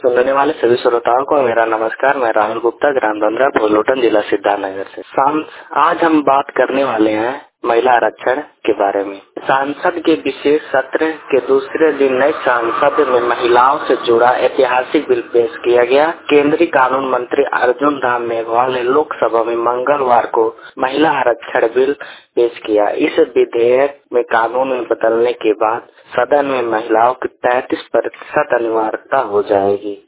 सुनने वाले सभी श्रोताओं को मेरा नमस्कार। मैं राहुल गुप्ता, ग्राम बंदरा, भोलोटन, जिला सिद्धार्थनगर से। आज हम बात करने वाले हैं महिला आरक्षण के बारे में। संसद के विशेष सत्र के दूसरे दिन नए संसद में महिलाओं से जुड़ा ऐतिहासिक बिल पेश किया गया। केंद्रीय कानून मंत्री अर्जुन राम मेघवाल ने लोकसभा में मंगलवार को महिला आरक्षण बिल पेश किया। इस विधेयक में कानून में बदलने के बाद सदन में महिलाओं की 33% अनिवार्यता हो जाएगी।